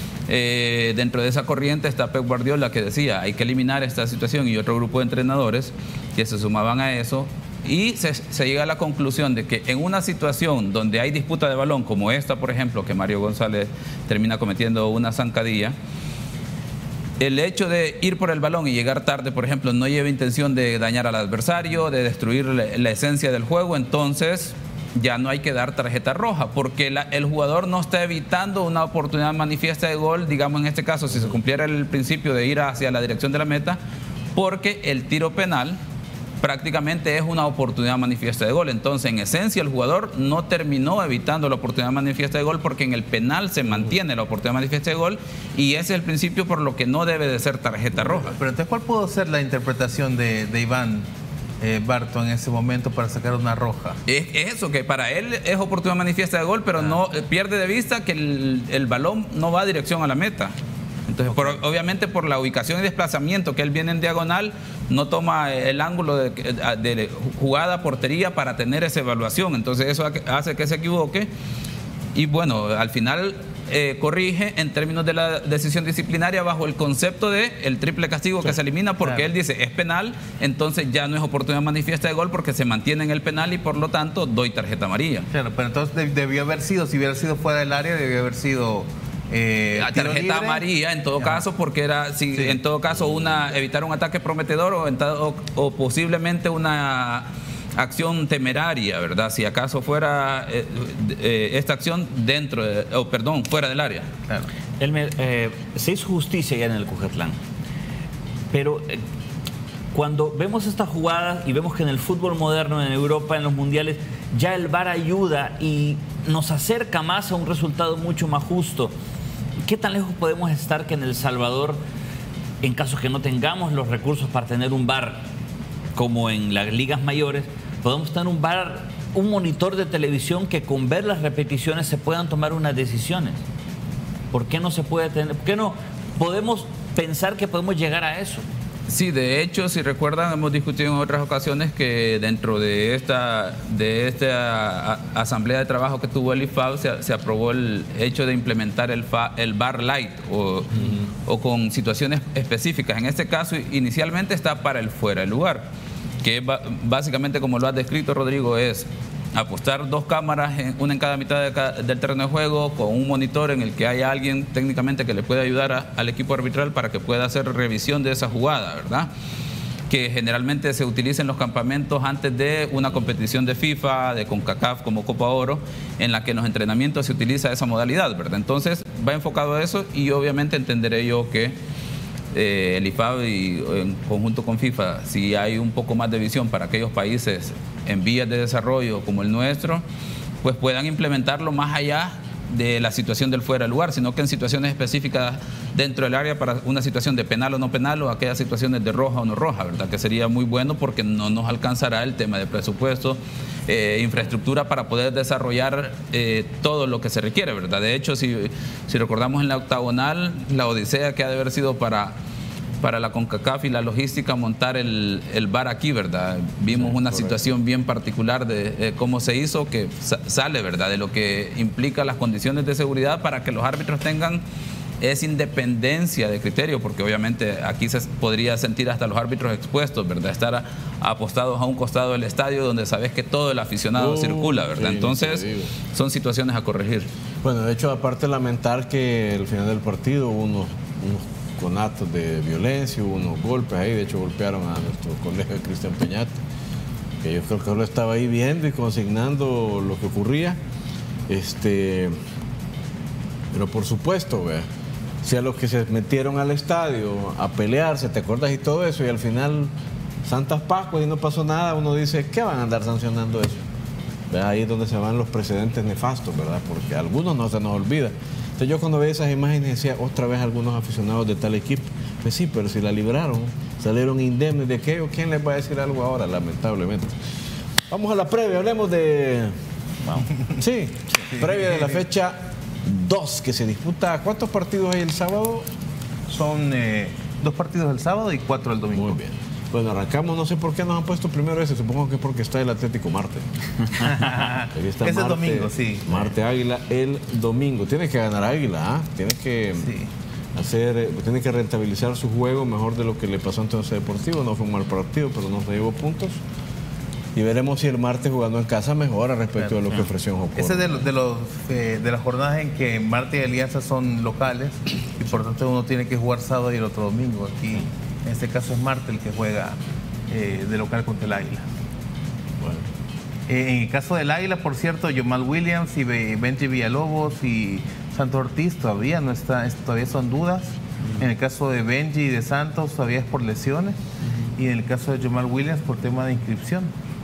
eh, dentro de esa corriente está Pep Guardiola, que decía, hay que eliminar esta situación, y otro grupo de entrenadores que se sumaban a eso, y se, se llega a la conclusión de que en una situación donde hay disputa de balón, como esta, por ejemplo, que Mario González termina cometiendo una zancadilla, el hecho de ir por el balón y llegar tarde, por ejemplo, no lleva intención de dañar al adversario, de destruir la, la esencia del juego, entonces ya no hay que dar tarjeta roja, porque la, el jugador no está evitando una oportunidad manifiesta de gol, digamos en este caso, si se cumpliera el principio de ir hacia la dirección de la meta, porque el tiro penal prácticamente es una oportunidad manifiesta de gol. Entonces, en esencia, el jugador no terminó evitando la oportunidad manifiesta de gol, porque en el penal se mantiene la oportunidad manifiesta de gol, y ese es el principio por lo que no debe de ser tarjeta roja. Pero entonces, ¿cuál pudo ser la interpretación de, de Iván eh, Barton en ese momento para sacar una roja. Es, es eso, que para él es oportunidad manifiesta de gol, pero ah. no eh, pierde de vista que el, el balón no va a dirección a la meta. Entonces, okay. por, obviamente por la ubicación y desplazamiento que él viene en diagonal, no toma el ángulo de, de jugada portería para tener esa evaluación. Entonces eso hace que se equivoque y bueno, al final eh, corrige en términos de la decisión disciplinaria bajo el concepto de el triple castigo, sí, que se elimina porque claro. él dice es penal, entonces ya no es oportunidad manifiesta de gol porque se mantiene en el penal y por lo tanto doy tarjeta amarilla. Claro, pero entonces debió haber sido, si hubiera sido fuera del área, debió haber sido... Eh, la tarjeta amarilla en todo ya. caso porque era si sí. en todo caso una evitar un ataque prometedor o, o, o posiblemente una acción temeraria, ¿verdad? Si acaso fuera eh, eh, esta acción dentro de, oh, perdón, fuera del área. Claro. El, eh, se hizo justicia ya en el Cucatlán, pero eh, cuando vemos estas jugadas y vemos que en el fútbol moderno, en Europa, en los mundiales, ya el V A R ayuda y nos acerca más a un resultado mucho más justo. ¿Qué tan lejos podemos estar que en El Salvador, en caso que no tengamos los recursos para tener un V A R como en las ligas mayores, podemos tener un V A R, un monitor de televisión que con ver las repeticiones se puedan tomar unas decisiones? ¿Por qué no se puede tener? ¿Por qué no podemos pensar que podemos llegar a eso? Sí, de hecho, si recuerdan, hemos discutido en otras ocasiones que dentro de esta de esta asamblea de trabajo que tuvo el I F A B se, se aprobó el hecho de implementar el, fa, el V A R Light o, uh-huh. o con situaciones específicas. En este caso, inicialmente está para el fuera de lugar, que básicamente, como lo has descrito, Rodrigo, es apostar dos cámaras, una en cada mitad de cada, del terreno de juego, con un monitor en el que haya alguien técnicamente que le pueda ayudar a, al equipo arbitral para que pueda hacer revisión de esa jugada, ¿verdad? Que generalmente se utiliza en los campamentos antes de una competición de FIFA, de CONCACAF como Copa Oro, en la que en los entrenamientos se utiliza esa modalidad, ¿verdad? Entonces va enfocado a eso y obviamente entenderé yo que Eh, el I F A B y en conjunto con FIFA, si hay un poco más de visión para aquellos países en vías de desarrollo como el nuestro, pues puedan implementarlo más allá de la situación del fuera de lugar, sino que en situaciones específicas dentro del área para una situación de penal o no penal o aquellas situaciones de roja o no roja, ¿verdad? Que sería muy bueno porque no nos alcanzará el tema de presupuesto, eh, infraestructura para poder desarrollar eh, todo lo que se requiere, ¿verdad? De hecho, si, si recordamos en la octagonal, la odisea que ha de haber sido para... para la CONCACAF y la logística montar el, el V A R aquí, ¿verdad? Vimos sí, una correcto. situación bien particular de eh, cómo se hizo, que sa sale, ¿verdad? De lo que implica las condiciones de seguridad para que los árbitros tengan esa independencia de criterio, porque obviamente aquí se podría sentir hasta los árbitros expuestos, ¿verdad? Estar a, a apostados a un costado del estadio donde sabes que todo el aficionado uh, circula, ¿verdad? Sí, Entonces, son situaciones a corregir. Bueno, de hecho, aparte lamentar que al final del partido hubo unos, unos con actos de violencia, hubo unos golpes ahí, de hecho golpearon a nuestro colega Cristian Peñate, que yo creo que solo estaba ahí viendo y consignando lo que ocurría. Este, pero por supuesto, ¿ve? Si a los que se metieron al estadio a pelearse, ¿te acuerdas? Y todo eso, y al final Santas Pascuas y no pasó nada, uno dice, ¿qué van a andar sancionando eso? ¿Ve? Ahí es donde se van los precedentes nefastos, ¿verdad? Porque a algunos no se nos olvida. Entonces yo cuando veía esas imágenes decía, otra vez algunos aficionados de tal equipo, pues sí, pero si la libraron, salieron indemnes de qué, o quién les va a decir algo ahora, lamentablemente. Vamos a la previa, hablemos de... Wow. Sí, previa de la fecha dos que se disputa. ¿Cuántos partidos hay el sábado? Son eh, dos partidos el sábado y cuatro el domingo. Muy bien. Bueno, arrancamos, no sé por qué nos han puesto primero ese, supongo que es porque está el Atlético Marte. Es el domingo, sí. Marte Águila el domingo. Tiene que ganar Águila, ¿ah? Tiene que sí. hacer, tiene que rentabilizar su juego mejor de lo que le pasó entonces a Deportivo. No fue un mal partido, pero no se llevó puntos. Y veremos si el Marte jugando en casa mejora respecto claro, a lo que ofreció en Jocoro. Ese es de, de, los, eh, de las jornadas en que Marte y Alianza son locales y por tanto uno tiene que jugar sábado y el otro domingo. Aquí en este caso es Marte el que juega eh, de local contra el Águila. Bueno. Eh, en el caso del Águila, por cierto, Jamal Williams y Benji Villalobos y Santos Ortiz todavía no está, todavía son dudas. Uh-huh. En el caso de Benji y de Santos todavía es por lesiones. Uh-huh. Y en el caso de Jamal Williams por tema de inscripción.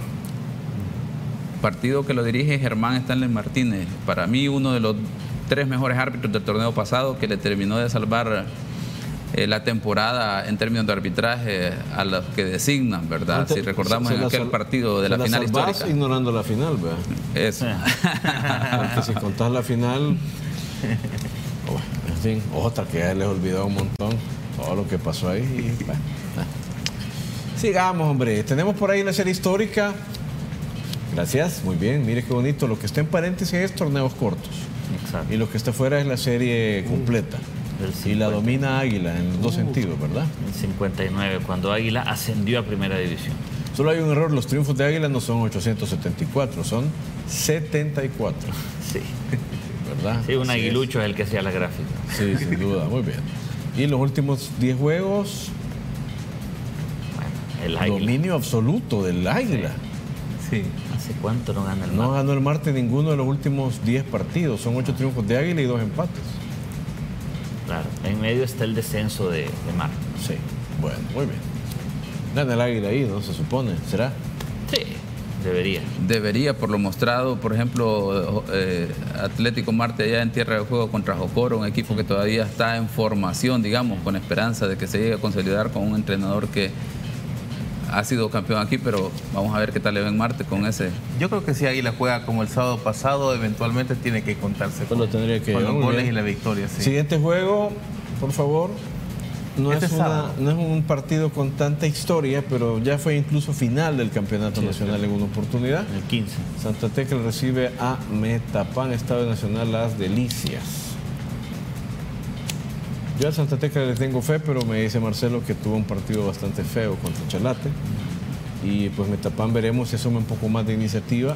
Partido que lo dirige Germán Stanley Martínez. Para mí uno de los tres mejores árbitros del torneo pasado, que le terminó de salvar eh, la temporada en términos de arbitraje a los que designan, ¿verdad? Si recordamos en aquel partido de la final histórica. Ignorando la final, ¿verdad? Eso. Porque si contás la final, oh, en fin, otra que ya les olvidó un montón todo lo que pasó ahí. Y, bueno, sigamos, hombre. Tenemos por ahí la serie histórica. Gracias, muy bien. Mire qué bonito. Lo que está en paréntesis es torneos cortos. Exacto. Y lo que está fuera es la serie completa. Uh, y la domina Águila en los dos uh, sentidos, ¿verdad? En cincuenta y nueve, cuando Águila ascendió a Primera División. Solo hay un error. Los triunfos de Águila no son ochocientos setenta y cuatro, son setenta y cuatro. Sí. ¿Verdad? Sí, un Así aguilucho es. es el que hacía la gráfica. Sí, sin duda. Muy bien. Y los últimos diez juegos... Bueno, el Águila. Dominio absoluto del Águila. Sí. ¿Hace cuánto no gana el Marte? No ganó el Marte ninguno de los últimos diez partidos. Son ocho triunfos de Águila y dos empates. Claro, en medio está el descenso de, de Marte. Sí, bueno, muy bien. Gana el Águila ahí, ¿no? Se supone, ¿será? Sí, debería. Debería, por lo mostrado, por ejemplo, eh, Atlético Marte allá en tierra de juego contra Jocoro, un equipo que todavía está en formación, digamos, con esperanza de que se llegue a consolidar con un entrenador que ha sido campeón aquí, pero vamos a ver qué tal le va en Marte con ese. Yo creo que si Águila juega como el sábado pasado, eventualmente tiene que contarse pues con, tendría que con los muy goles bien. Y la victoria. Sí. Siguiente juego, por favor. No, Este es una, sábado. no es un partido con tanta historia, pero ya fue incluso final del campeonato Sí, nacional sí. en una oportunidad. El quince. Santa Tecla recibe a Metapán, Estado Nacional Las Delicias. Yo a Santa Tecla le tengo fe, pero me dice Marcelo que tuvo un partido bastante feo contra Chalate. Y pues Metapán veremos si asume un poco más de iniciativa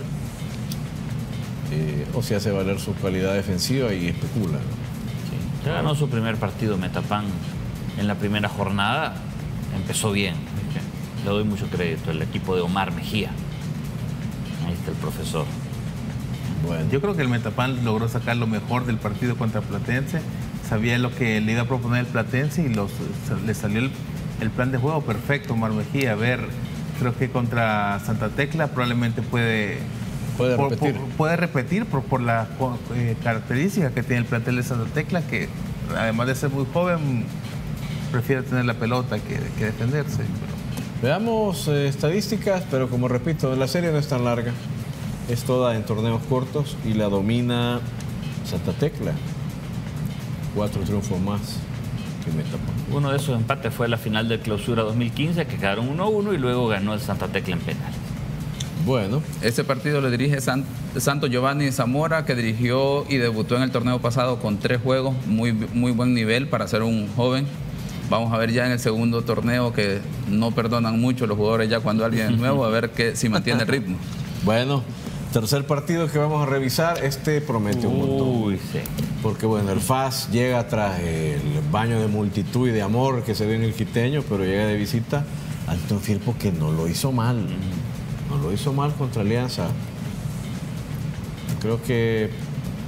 eh, o si hace valer su calidad defensiva y especula, ¿no? Sí. Ya ganó su primer partido Metapán en la primera jornada. Empezó bien. Le doy mucho crédito. El equipo de Omar Mejía. Ahí está el profesor. Bueno, Yo creo que el Metapán logró sacar lo mejor del partido contra Platense. Sabía lo que le iba a proponer el Platense y los, le salió el, el plan de juego perfecto, Omar Mejía. A ver, creo que contra Santa Tecla probablemente puede, Puede por, repetir. por- puede repetir por, por las eh, características que tiene el plantel de Santa Tecla, que además de ser muy joven, prefiere tener la pelota que, que defenderse. Pero veamos eh, estadísticas, pero como repito, la serie no es tan larga. Es toda en torneos cortos y la domina Santa Tecla. Cuatro triunfos más que Metapán. Uno de esos empates fue la final de Clausura dos mil quince, que quedaron uno a uno y luego ganó el Santa Tecla en penal. Bueno, Ese partido lo dirige San- Santo Giovanni Zamora, que dirigió y debutó en el torneo pasado con tres juegos, muy, muy buen nivel para ser un joven. Vamos a ver ya en el segundo torneo, que no perdonan mucho los jugadores ya cuando alguien es nuevo, a ver que, si mantiene el ritmo. bueno, tercer partido que vamos a revisar, este promete un montón. Uy, sí. Porque bueno, el F A S llega tras el baño de multitud y de amor que se dio en el Quiteño, pero llega de visita ante un Firpo que no lo hizo mal. No lo hizo mal contra Alianza. Creo que eh,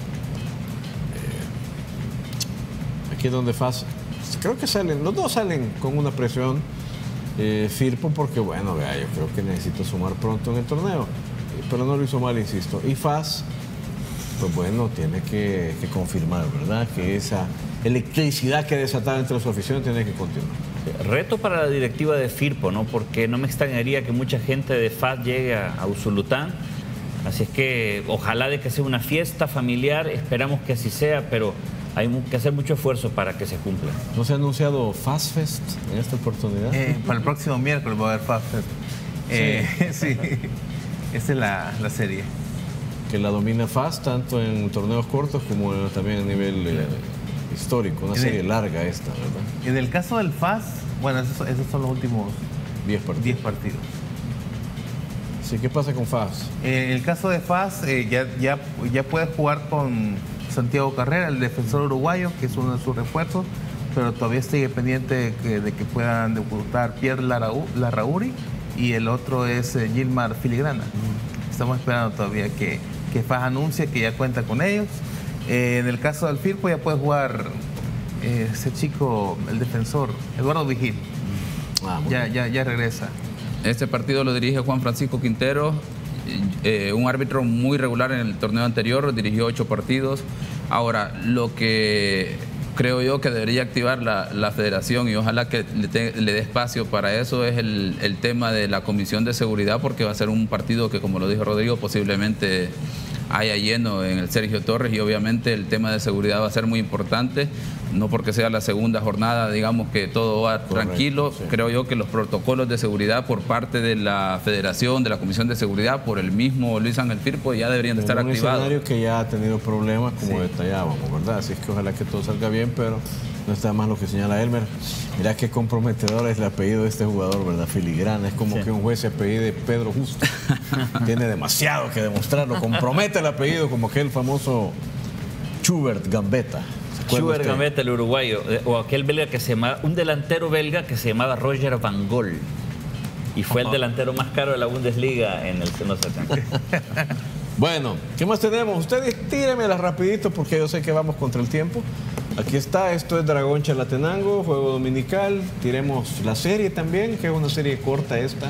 aquí es donde F A S, creo que salen, los dos salen con una presión. Eh, Firpo porque bueno, vea, yo creo que necesito sumar pronto en el torneo. Eh, Pero no lo hizo mal, insisto. Y F A S, pues bueno, tiene que, que confirmar, ¿verdad? Que esa electricidad que desataba entre su afición tiene que continuar. Reto para la directiva de Firpo, ¿no? Porque no me extrañaría que mucha gente de F A S llegue a, a Usulután. Así es que ojalá de que sea una fiesta familiar, esperamos que así sea, pero hay mu- que hacer mucho esfuerzo para que se cumpla. ¿No se ha anunciado F A S Fest en esta oportunidad? eh, para el próximo miércoles va a haber Fast Fest. Eh, sí. Esa es la, la serie. Que la domina F A S tanto en torneos cortos como en- también a nivel eh, histórico. Una En serie el- larga esta, ¿verdad? En el caso del F A S, bueno, esos, esos son los últimos Diez partidos. diez partidos. Sí, ¿qué pasa con F A S? En el caso de F A S, eh, ya, ya, ya puede jugar con Santiago Carrera, el defensor uruguayo, que es uno de sus refuerzos, pero todavía sigue pendiente de que, de que puedan debutar Pierre Larau- Larrauri y el otro es eh, Gilmar Filigrana. Estamos esperando todavía que, que F A S anuncie que ya cuenta con ellos. Eh, en el caso del Firpo ya puede jugar eh, ese chico, el defensor, Eduardo Vigil. Ah, muy Ya, bien. ya, ya regresa. Este partido lo dirige Juan Francisco Quintero, eh, un árbitro muy regular en el torneo anterior, dirigió ocho partidos. Ahora, lo que creo yo que debería activar la, la federación y ojalá que le, te, le dé espacio para eso, es el, el tema de la Comisión de Seguridad, porque va a ser un partido que, como lo dijo Rodrigo, posiblemente haya lleno en el Sergio Torres, y obviamente el tema de seguridad va a ser muy importante, no porque sea la segunda jornada, digamos que todo va Correcto, tranquilo, sí. Creo yo que los protocolos de seguridad por parte de la federación, de la Comisión de Seguridad, por el mismo Luis Ángel Firpo, ya deberían de estar un activados. Un escenario que ya ha tenido problemas, como sí. detallábamos, ¿verdad? Así es que ojalá que todo salga bien, pero no está más lo que señala Elmer. Mirá qué comprometedor es el apellido de este jugador, ¿verdad? Filigrana, es como sí. que un juez se apellide Pedro Justo. Tiene demasiado que demostrarlo, compromete el apellido, como aquel famoso Schubert Gambetta. Schubert Gambetta, el uruguayo, o aquel belga que se llamaba, un delantero belga que se llamaba Roger Van Gol, y fue oh. el delantero más caro de la Bundesliga en el seno setenta. Bueno, ¿qué más tenemos? Ustedes tírenmelas rapidito porque yo sé que vamos contra el tiempo. Aquí está, esto es Dragón Chalatenango, juego dominical. Tiremos la serie también, que es una serie corta esta.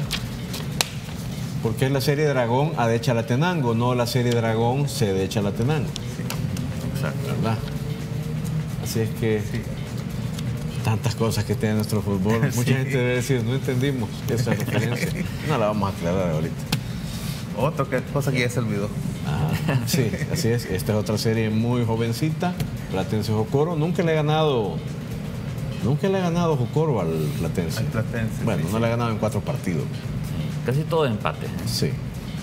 Porque es la serie Dragón A de Chalatenango, no la serie Dragón C de Chalatenango. Sí. Exacto. ¿Verdad? Así es que sí. Tantas cosas que tiene nuestro fútbol. Mucha sí. gente debe decir, no entendimos esa referencia. No la vamos a aclarar ahorita. Otra cosa que ya se olvidó. Ajá. Sí, así es. Esta es otra serie muy jovencita, Platense Jocoro. Nunca le ha ganado, nunca le ha ganado Jocoro al Platense. Al Platense bueno, sí, no sí. le ha ganado en cuatro partidos. Casi todo empate. Sí.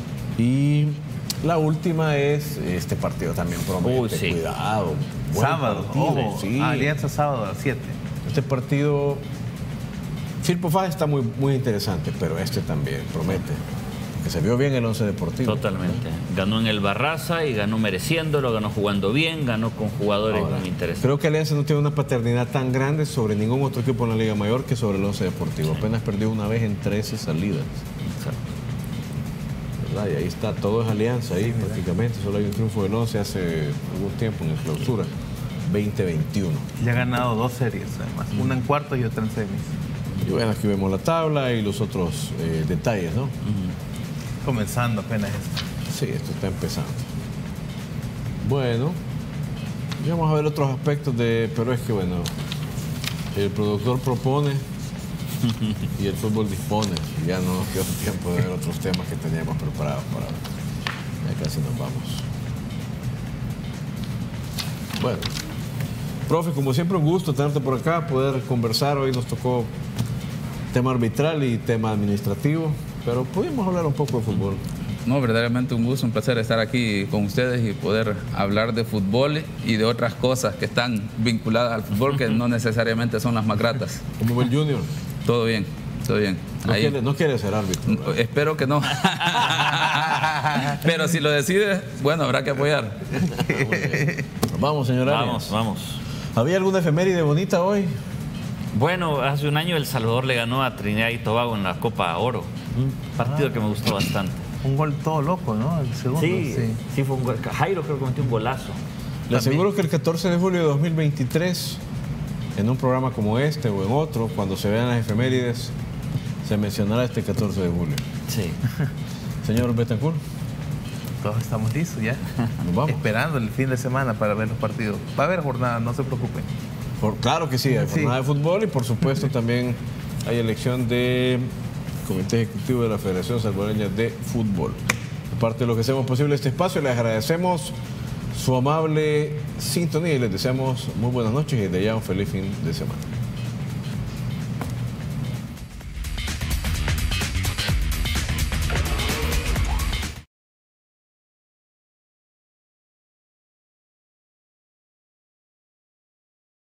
Y la última es este partido también promete. Uy, sí. Cuidado. Sábado. Oh, sí. Alianza sábado a las siete. Este partido, Firpo Faz está muy, muy interesante, pero este también promete. Que se vio bien el Once Deportivo. Totalmente. Ganó en el Barraza y ganó mereciéndolo, ganó jugando bien, ganó con jugadores Ahora, muy interesantes. Creo que Alianza no tiene una paternidad tan grande sobre ningún otro equipo en la Liga Mayor que sobre el Once Deportivo. Sí. Apenas perdió una vez en trece salidas. Exacto. ¿Verdad? Y ahí está, todo es Alianza ahí sí, prácticamente. Solo hay un triunfo del Once hace algún tiempo en el clausura, veinte veintiuno. Ya ha ganado dos series además, mm. una en cuartos y otra en semis. Y bueno, aquí vemos la tabla y los otros eh, detalles, ¿no? Mm. Comenzando apenas esto. Sí, esto está empezando. Bueno, ya vamos a ver otros aspectos de... Pero es que, bueno, el productor propone y el fútbol dispone. Ya no nos queda tiempo de ver otros temas que teníamos preparados para... Ya casi nos vamos. Bueno, profe, como siempre un gusto tenerte por acá, poder conversar. Hoy nos tocó tema arbitral y tema administrativo. Pero pudimos hablar un poco de fútbol. No, verdaderamente un gusto, un placer estar aquí con ustedes y poder hablar de fútbol y de otras cosas que están vinculadas al fútbol, que no necesariamente son las más gratas. ¿Cómo va el Junior? Todo bien, todo bien. No, quiere, no quiere ser árbitro, ¿verdad? Espero que no. Pero si lo decide, bueno, habrá que apoyar. Vamos, señor Arias. Vamos, vamos. ¿Había alguna efeméride bonita hoy? Bueno, hace un año El Salvador le ganó a Trinidad y Tobago en la Copa Oro. Un partido ah, que me gustó bastante. Un gol todo loco, ¿no? El segundo. Sí, sí, sí fue un gol. Jairo creo que metió un golazo. Le aseguro que el catorce de julio de dos mil veintitrés, en un programa como este o en otro, cuando se vean las efemérides, se mencionará este catorce de julio. Sí. Señor Betancourt. Todos estamos listos ya. Nos vamos. Esperando el fin de semana para ver los partidos. Va a haber jornada, no se preocupen. Por, claro que sí, hay sí. jornada de fútbol y por supuesto también hay elección de Comité Ejecutivo de la Federación Salvadoreña de Fútbol. Aparte de lo que hacemos posible este espacio, les agradecemos su amable sintonía y les deseamos muy buenas noches y de ya un feliz fin de semana.